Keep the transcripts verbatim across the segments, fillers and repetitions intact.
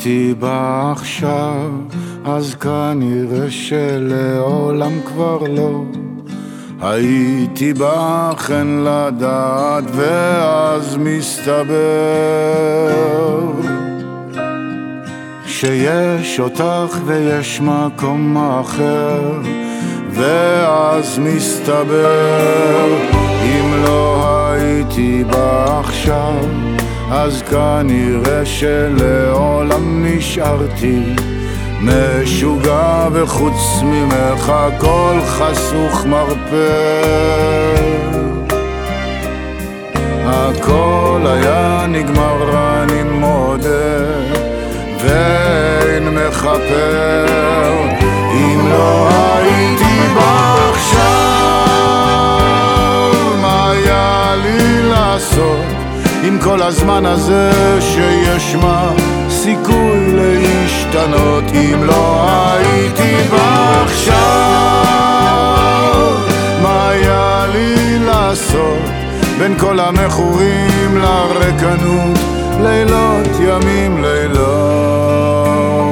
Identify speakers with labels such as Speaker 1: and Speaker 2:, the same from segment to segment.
Speaker 1: הייתי בה עכשיו, אז כנראה שלעולם כבר לא. הייתי בה אכן לדעת, ואז מסתבר שיש אותך ויש מקום אחר. ואז מסתבר, אם לא הייתי בה עכשיו, אז כנראה שלעולם נשארתי משוגע, וחוץ ממך הכל חסוך מרפא. הכל היה נגמר, אני מודה, ואין מחפר. אם לא הייתי בה עכשיו, מה היה לי לעשות עם כל הזמן הזה שיש מה סיכוי להשתנות? אם לא הייתי בה עכשיו, מה היה לי לעשות בין כל המכורים לרקנות, לילות ימים לילות?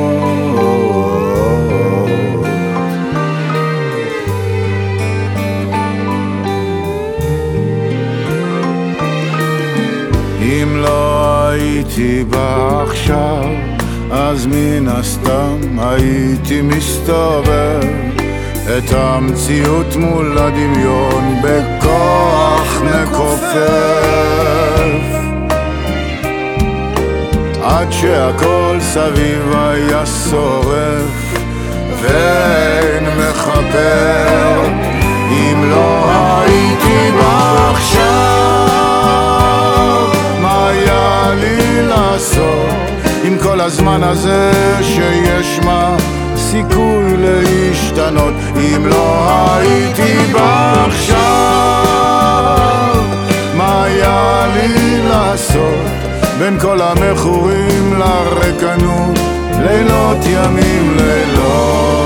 Speaker 1: אם לא הייתי בה עכשיו, אז מן הסתם הייתי מסתובב את המציאות מול הדמיון בכוח מכופף, עד שהכל סביב היה שורף ואין מחפר. אם לא הייתי בה עכשיו, מה היה לי לעשות עם כל הזמן הזה שיש מה סיכוי להשתנות? אם לא הייתי בה עכשיו, מה היה לי לעשות בין כל המכורים לרקנות, לילות ימים לילות?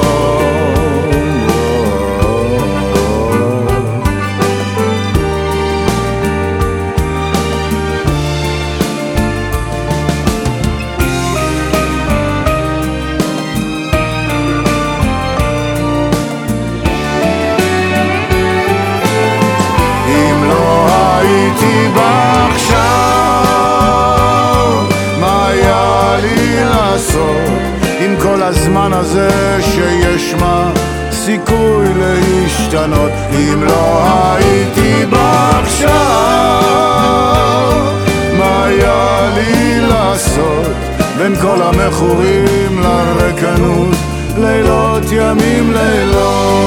Speaker 1: עם כל הזמן הזה שיש מה סיכוי להשתנות? אם לא הייתי בה עכשיו, מה היה לי לעשות בין כל המכורים לרקנות, לילות ימים לילות?